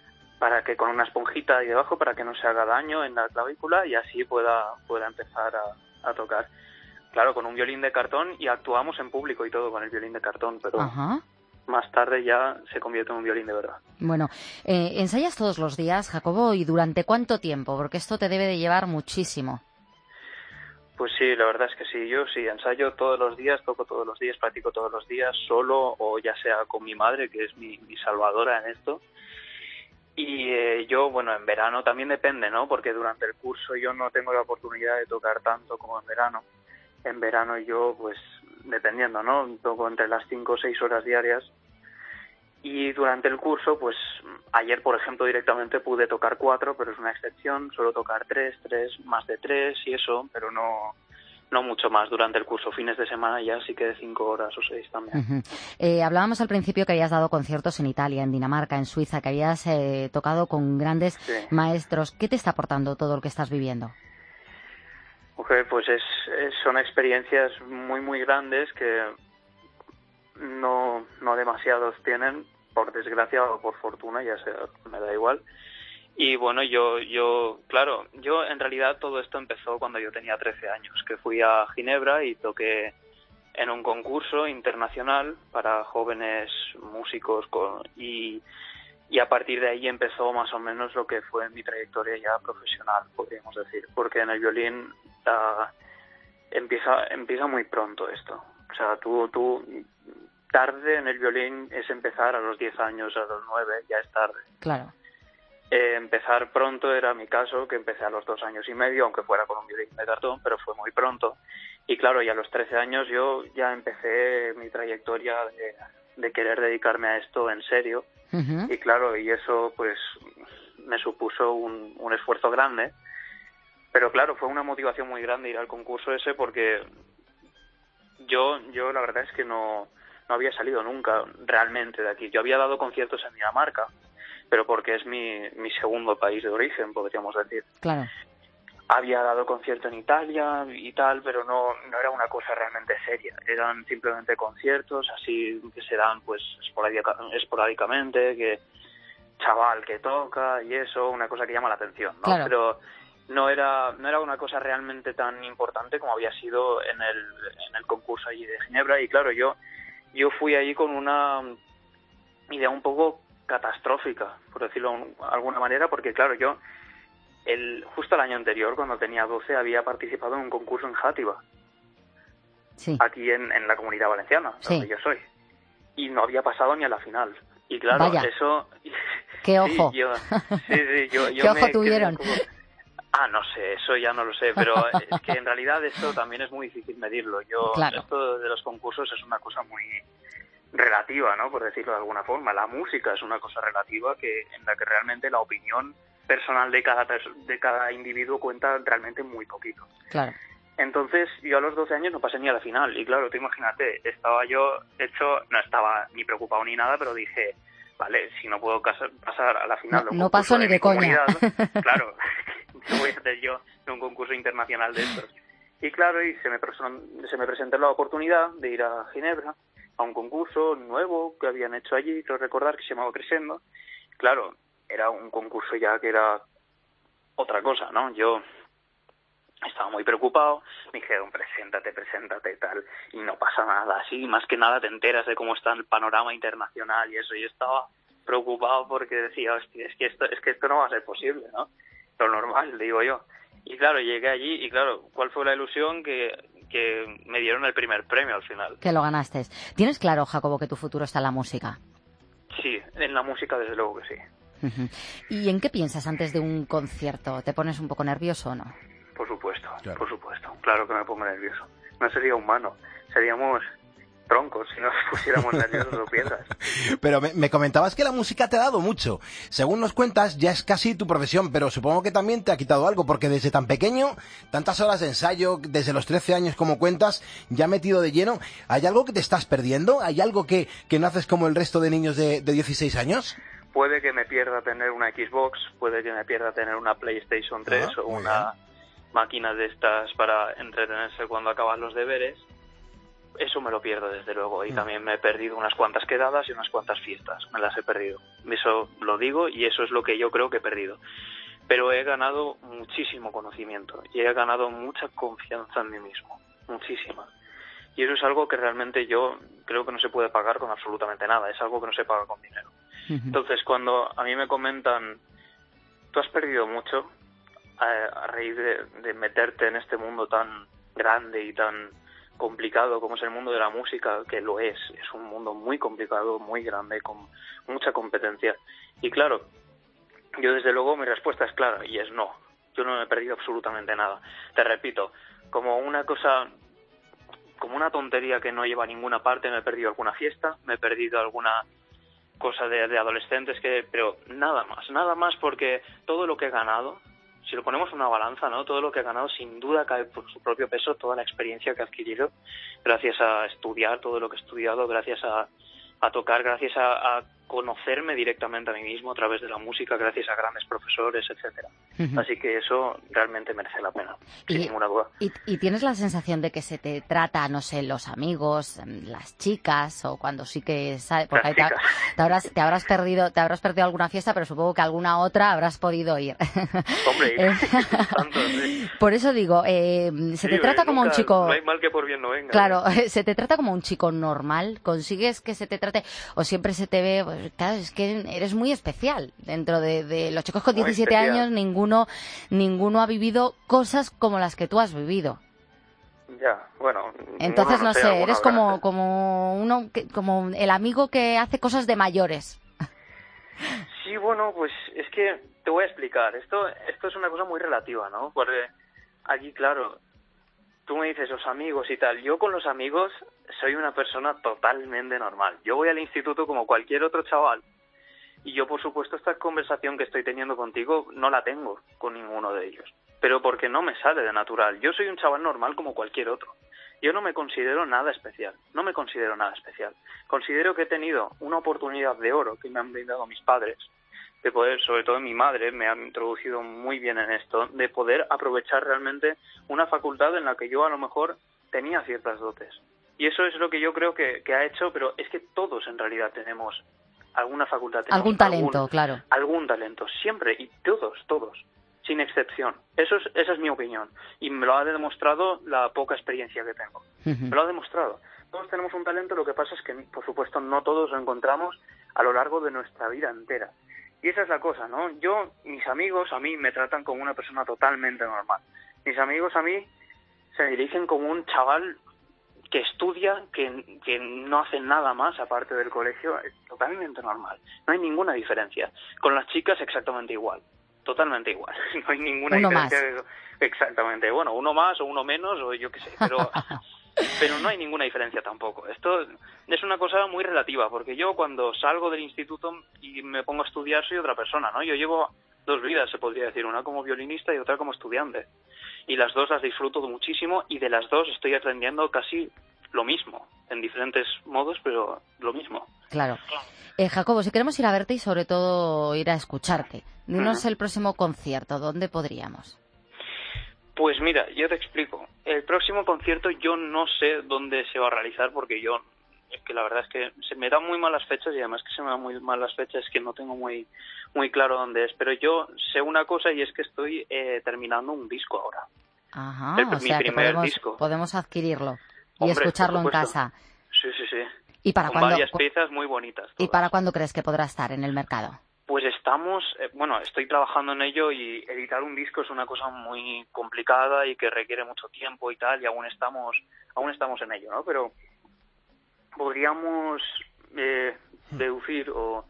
para que con una esponjita ahí debajo para que no se haga daño en la clavícula y así pueda empezar a tocar. Claro, con un violín de cartón, y actuamos en público y todo con el violín de cartón, pero Ajá. más tarde ya se convierte en un violín de verdad. Bueno, ¿ensayas todos los días, Jacobo? ¿Y durante cuánto tiempo? Porque esto te debe de llevar muchísimo. Pues sí, la verdad es que sí, yo sí, ensayo todos los días, toco todos los días, practico todos los días, solo o ya sea con mi madre, que es mi salvadora en esto. Y yo, bueno, en verano también depende, ¿no? Porque durante el curso yo no tengo la oportunidad de tocar tanto como en verano. En verano yo, pues, dependiendo, ¿no? Toco entre las 5 o 6 horas diarias. Y durante el curso, pues, ayer, por ejemplo, directamente pude tocar 4, pero es una excepción. Suelo tocar 3, más de 3 y eso, pero no mucho más durante el curso. Fines de semana ya sí que de 5 horas o 6 también. Uh-huh. Hablábamos al principio que habías dado conciertos en Italia, en Dinamarca, en Suiza, que habías tocado con grandes maestros. ¿Qué te está aportando todo lo que estás viviendo? Mujer, pues son experiencias muy, muy grandes que no demasiados tienen, por desgracia o por fortuna, ya sea, me da igual. Y bueno, yo en realidad todo esto empezó cuando yo tenía 13 años, que fui a Ginebra y toqué en un concurso internacional para jóvenes músicos y a partir de ahí empezó más o menos lo que fue mi trayectoria ya profesional, podríamos decir, porque en el violín empieza muy pronto esto. O sea, tú tarde en el violín es empezar a los 10 años, a los 9, ya es tarde. Claro. Empezar pronto era mi caso, que empecé a los 2 años y medio, aunque fuera con un violín de cartón, pero fue muy pronto. Y claro, y a los 13 años yo ya empecé mi trayectoria de querer dedicarme a esto en serio. Uh-huh. Y claro, y eso pues me supuso un esfuerzo grande. Pero claro, fue una motivación muy grande ir al concurso ese porque yo la verdad es que no había salido nunca realmente de aquí. Yo había dado conciertos en Dinamarca, pero porque es mi segundo país de origen, podríamos decir. Claro. Había dado concierto en Italia y tal, pero no era una cosa realmente seria. Eran simplemente conciertos así que se dan pues esporádicamente, que chaval que toca y eso, una cosa que llama la atención, ¿no? Claro. Pero no era una cosa realmente tan importante como había sido en el concurso allí de Ginebra. Y claro, yo fui allí con una idea un poco catastrófica, por decirlo de alguna manera, porque claro, yo justo el año anterior, cuando tenía 12, había participado en un concurso en Játiva, sí, aquí en la Comunidad Valenciana, sí, donde yo soy, y no había pasado ni a la final. Y claro, vaya, eso... ¡qué ojo! Sí, yo ¿Qué ojo tuvieron? No sé, eso ya no lo sé, pero es que en realidad esto también es muy difícil medirlo. Claro. Esto de los concursos es una cosa muy relativa, ¿no? Por decirlo de alguna forma. La música es una cosa relativa en la que realmente la opinión personal de cada individuo cuenta realmente muy poquito. Claro. Entonces, yo a los 12 años no pasé ni a la final. Y claro, tú imagínate, estaba yo, no estaba ni preocupado ni nada, pero dije, vale, si no puedo pasar a la final... No paso ni de coña. Claro, ¿qué voy a hacer yo en un concurso internacional de estos? Y claro, y se me presentó la oportunidad de ir a Ginebra, a un concurso nuevo que habían hecho allí, creo recordar, que se llamaba Crescendo. Claro, era un concurso ya que era otra cosa, ¿no? Yo estaba muy preocupado, me dijeron, preséntate y tal, y no pasa nada, así, más que nada te enteras de cómo está el panorama internacional y eso. Yo estaba preocupado porque decía, hostia, es que esto no va a ser posible, ¿no? Lo normal, digo yo. Y claro, llegué allí y claro, ¿cuál fue la ilusión? Que me dieron el primer premio al final. Que lo ganaste. ¿Tienes claro, Jacobo, que tu futuro está en la música? Sí, en la música desde luego que sí. Uh-huh. ¿Y en qué piensas antes de un concierto? ¿Te pones un poco nervioso o no? Por supuesto, claro. Por supuesto. Claro que me pongo nervioso. No sería humano, seríamos troncos si nos pusiéramos nerviosos o piedras. Pero me comentabas que la música te ha dado mucho. Según nos cuentas, ya es casi tu profesión, pero supongo que también te ha quitado algo, porque desde tan pequeño, tantas horas de ensayo, desde los 13 años como cuentas, ya metido de lleno, ¿hay algo que te estás perdiendo? ¿Hay algo que no haces como el resto de niños de 16 años? Puede que me pierda tener una Xbox, puede que me pierda tener una PlayStation 3 o una máquina de estas para entretenerse cuando acaban los deberes. eso me lo pierdo desde luego, y también me he perdido unas cuantas quedadas y unas cuantas fiestas, me las he perdido, eso lo digo y eso es lo que yo creo que he perdido, pero he ganado muchísimo conocimiento y he ganado mucha confianza en mí mismo, muchísima, y eso es algo que realmente yo creo que no se puede pagar con absolutamente nada, es algo que no se paga con dinero. Entonces, cuando a mí me comentan, tú has perdido mucho a raíz de meterte en este mundo tan grande y tan complicado como es el mundo de la música, que lo es un mundo muy complicado, muy grande, con mucha competencia, y claro, yo desde luego mi respuesta es clara y es no, yo no me he perdido absolutamente nada, te repito, como una cosa, como una tontería que no lleva a ninguna parte, me he perdido alguna fiesta, me he perdido alguna cosa de adolescentes, pero nada más, porque todo lo que he ganado, si lo ponemos en una balanza, ¿no? Todo lo que he ganado sin duda cae por su propio peso, toda la experiencia que he adquirido gracias a estudiar todo lo que he estudiado, gracias a tocar, gracias a conocerme directamente a mí mismo a través de la música, gracias a grandes profesores, etcétera. Así que eso realmente merece la pena, sin ninguna duda. ¿Y tienes la sensación de que se te trata, no sé, los amigos, las chicas, o cuando sí que sabes, porque ahí te habrás perdido alguna fiesta, pero supongo que alguna otra habrás podido ir. Hombre, tanto, sí. Por eso digo, se te trata como un chico... No hay mal que por bien no venga. Claro, se te trata como un chico normal, consigues que se te trate, o siempre se te ve, pues, claro, es que eres muy especial dentro de los chicos con 17 años, ninguno ha vivido cosas como las que tú has vivido. Ya, bueno. Entonces no sé, eres como el amigo que hace cosas de mayores. Sí, bueno, pues es que te voy a explicar. Esto es una cosa muy relativa, ¿no? Porque aquí, claro, tú me dices los amigos y tal. Yo con los amigos soy una persona totalmente normal. Yo voy al instituto como cualquier otro chaval. Y yo, por supuesto, esta conversación que estoy teniendo contigo no la tengo con ninguno de ellos. Pero porque no me sale de natural. Yo soy un chaval normal como cualquier otro. Yo no me considero nada especial. Considero que he tenido una oportunidad de oro que me han brindado mis padres, de poder, sobre todo mi madre, me ha introducido muy bien en esto, de poder aprovechar realmente una facultad en la que yo a lo mejor tenía ciertas dotes. Y eso es lo que yo creo que ha hecho, pero es que todos en realidad tenemos alguna facultad. Algún talento, claro. Algún talento, siempre, y todos, sin excepción. Esa es mi opinión. Y me lo ha demostrado la poca experiencia que tengo. Me lo ha demostrado. Todos tenemos un talento, lo que pasa es que, por supuesto, no todos lo encontramos a lo largo de nuestra vida entera. Y esa es la cosa, ¿no? Mis amigos a mí me tratan como una persona totalmente normal. Mis amigos a mí se dirigen como un chaval que estudia, que no hace nada más aparte del colegio, es totalmente normal. No hay ninguna diferencia. Con las chicas exactamente igual. Totalmente igual. No hay ninguna diferencia. Exactamente. Bueno, uno más o uno menos o yo qué sé, pero no hay ninguna diferencia tampoco. Esto es una cosa muy relativa, porque yo cuando salgo del instituto y me pongo a estudiar soy otra persona, ¿no? Yo llevo dos vidas, se podría decir, una como violinista y otra como estudiante. Y las dos las disfruto muchísimo y de las dos estoy aprendiendo casi lo mismo, en diferentes modos, pero lo mismo. Claro. Jacobo, si queremos ir a verte y sobre todo ir a escucharte, dinos el próximo concierto, ¿dónde podríamos? Pues mira, yo te explico. El próximo concierto yo no sé dónde se va a realizar porque es que la verdad es que se me dan muy mal las fechas y además que se me dan muy mal las fechas es que no tengo muy claro dónde es. Pero yo sé una cosa y es que estoy terminando un disco ahora. Ajá, mi primer disco. Podemos adquirirlo y escucharlo en casa. Sí. ¿Y para con varias piezas muy bonitas. Todas. ¿Y para cuándo crees que podrá estar en el mercado? Pues estoy trabajando en ello y editar un disco es una cosa muy complicada y que requiere mucho tiempo y tal, y aún estamos en ello, ¿no? Pero podríamos deducir o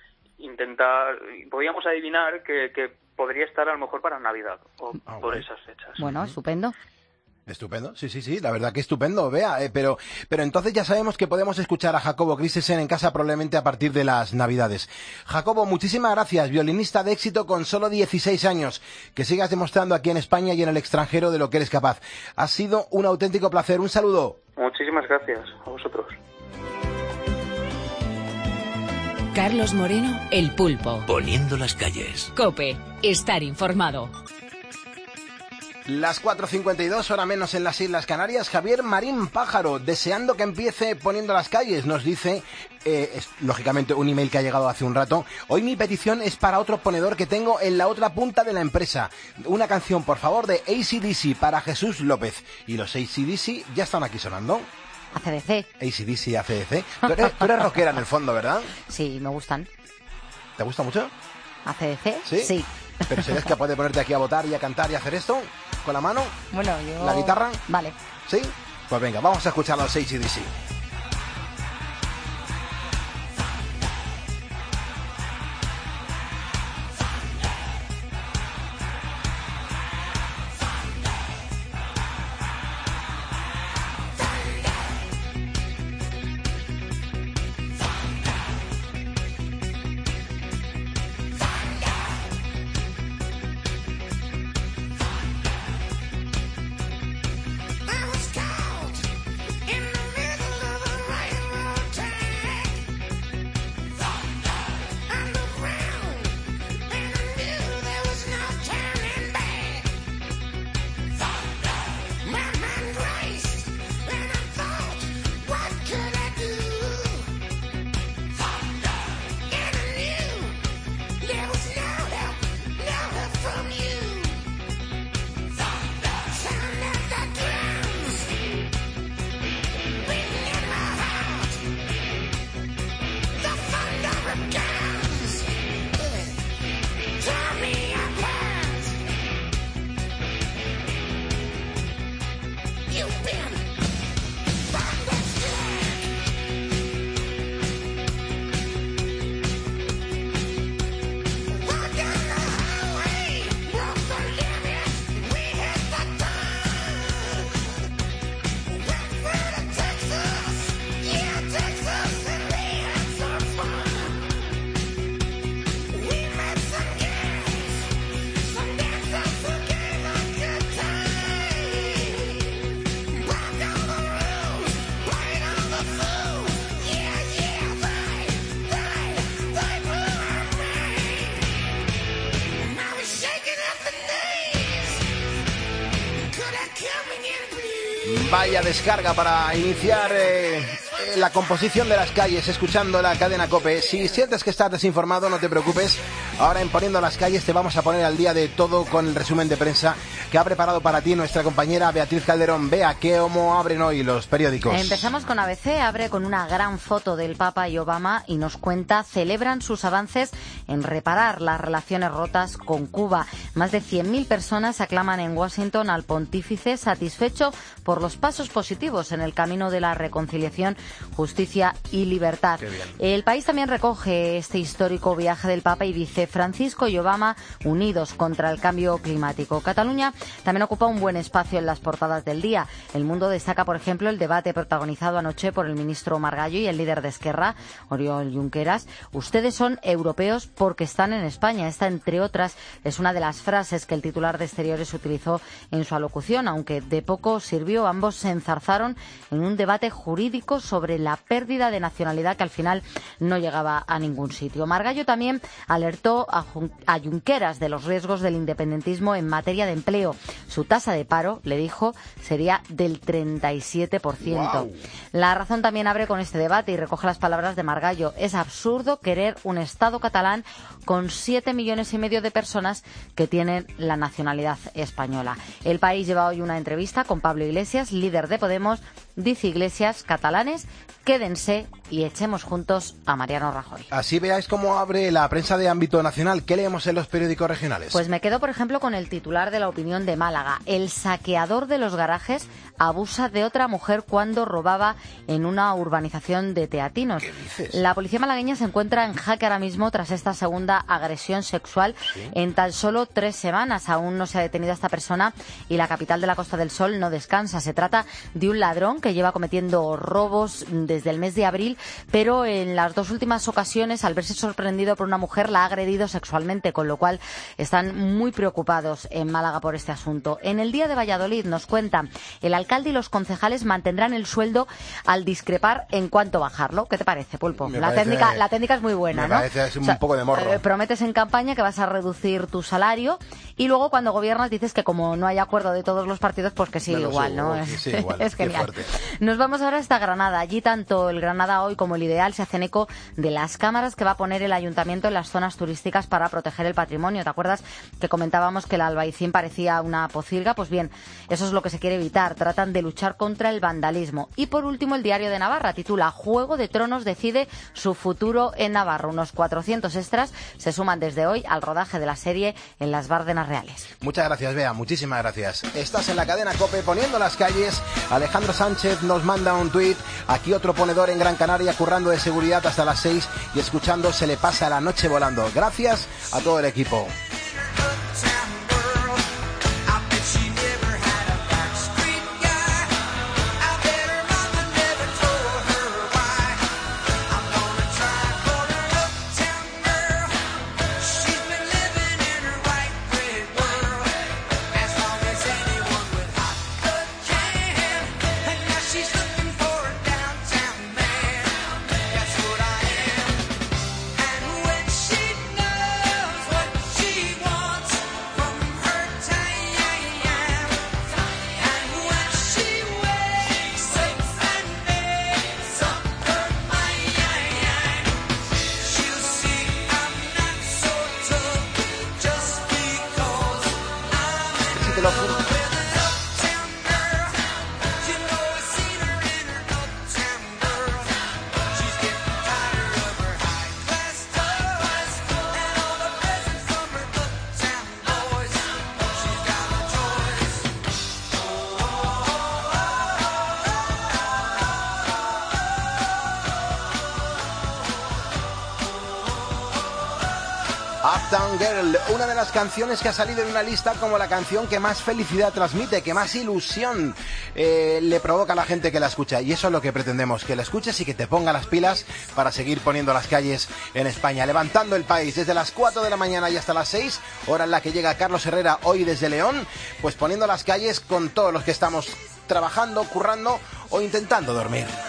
podríamos adivinar que podría estar a lo mejor para Navidad o por esas fechas. Bueno, estupendo. Estupendo, sí, la verdad que estupendo, Bea, pero entonces ya sabemos que podemos escuchar a Jacobo Christensen en casa probablemente a partir de las Navidades. Jacobo, muchísimas gracias, violinista de éxito con solo 16 años, que sigas demostrando aquí en España y en el extranjero de lo que eres capaz. Ha sido un auténtico placer, un saludo. Muchísimas gracias a vosotros. Carlos Moreno, El Pulpo. Poniendo las calles. COPE, estar informado. Las 4:52, hora menos en las Islas Canarias. Javier Marín Pájaro, deseando que empiece poniendo las calles, nos dice, es, lógicamente, un email que ha llegado hace un rato. Hoy mi petición es para otro ponedor que tengo en la otra punta de la empresa. Una canción, por favor, de AC/DC para Jesús López. Y los AC/DC ya están aquí sonando. ACDC. AC/DC, ACDC. Tú eres rockera en el fondo, ¿verdad? Sí, me gustan. ¿Te gusta mucho? ¿ACDC? Sí. ¿Pero serías capaz de ponerte aquí a votar y a cantar y a hacer esto? ¿Con la mano? Bueno, yo... ¿La guitarra? Vale. ¿Sí? Pues venga, vamos a escuchar los AC/DC. Vaya descarga para iniciar la composición de las calles, escuchando la cadena COPE. Si sientes que estás desinformado, no te preocupes. Ahora en Poniendo las Calles te vamos a poner al día de todo con el resumen de prensa que ha preparado para ti nuestra compañera Beatriz Calderón. Vea cómo abren hoy los periódicos. Empezamos con ABC, abre con una gran foto del Papa y Obama y nos cuenta, celebran sus avances en reparar las relaciones rotas con Cuba. Más de 100.000 personas aclaman en Washington al pontífice, satisfecho por los pasos positivos en el camino de la reconciliación, justicia y libertad. El País también recoge este histórico viaje del Papa y dice, Francisco y Obama unidos contra el cambio climático. Cataluña también ocupa un buen espacio en las portadas del día. El Mundo destaca, por ejemplo, el debate protagonizado anoche por el ministro Margallo y el líder de Esquerra, Oriol Junqueras. Ustedes son europeos porque están en España. Esta, entre otras, es una de las frases que el titular de Exteriores utilizó en su alocución, aunque de poco sirvió. Ambos se enzarzaron en un debate jurídico sobre la pérdida de nacionalidad que al final no llegaba a ningún sitio. Margallo también alertó a Junqueras de los riesgos del independentismo en materia de empleo. Su tasa de paro, le dijo, sería del 37%. Wow. La Razón también abre con este debate y recoge las palabras de Margallo. Es absurdo querer un Estado catalán con 7,5 millones de personas que tienen la nacionalidad española. El País lleva hoy una entrevista con Pablo Iglesias, líder de Podemos. Dice Iglesias, catalanes, quédense y echemos juntos a Mariano Rajoy. Así veáis cómo abre la prensa de ámbito nacional. ¿Qué leemos en los periódicos regionales? Pues me quedo, por ejemplo, con el titular de La Opinión de Málaga. El saqueador de los garajes abusa de otra mujer cuando robaba en una urbanización de Teatinos. ¿Qué dices? La policía malagueña se encuentra en jaque ahora mismo tras esta segunda agresión sexual en tan solo 3 semanas. Aún no se ha detenido a esta persona y la capital de la Costa del Sol no descansa. Se trata de un ladrón que lleva cometiendo robos desde el mes de abril, pero en las 2 últimas ocasiones, al verse sorprendido por una mujer, la ha agredido sexualmente, con lo cual están muy preocupados en Málaga por este asunto. En El Día de Valladolid nos cuentan, el alcalde y los concejales mantendrán el sueldo al discrepar en cuánto bajarlo. ¿Qué te parece, Pulpo? La técnica es muy buena, me ¿no? parece un poco de morro. Prometes en campaña que vas a reducir tu salario Y luego cuando gobiernas dices que como no hay acuerdo de todos los partidos, pues que sigue igual, ¿no? Sí, igual. Es genial. Nos vamos ahora hasta Granada. Allí tanto el Granada Hoy como el Ideal se hacen eco de las cámaras que va a poner el ayuntamiento en las zonas turísticas para proteger el patrimonio. ¿Te acuerdas que comentábamos que el Albaicín parecía una pocilga? Pues bien, eso es lo que se quiere evitar. Tratan de luchar contra el vandalismo. Y por último, el Diario de Navarra titula Juego de Tronos decide su futuro en Navarra. Unos 400 extras se suman desde hoy al rodaje de la serie en las Bárdenas Reales. Muchas gracias, Bea, muchísimas gracias. Estás en la cadena COPE poniendo las calles. Alejandro Sánchez nos manda un tuit. Aquí otro ponedor en Gran Canaria currando de seguridad hasta las 6 y escuchando Se le pasa la noche volando. Gracias a todo el equipo. Uptown Girl, una de las canciones que ha salido en una lista como la canción que más felicidad transmite, que más ilusión le provoca a la gente que la escucha. Y eso es lo que pretendemos, que la escuches y que te ponga las pilas para seguir poniendo las calles en España, levantando el país desde las 4 de la mañana y hasta las 6, hora en la que llega Carlos Herrera hoy desde León, pues poniendo las calles con todos los que estamos trabajando, currando o intentando dormir.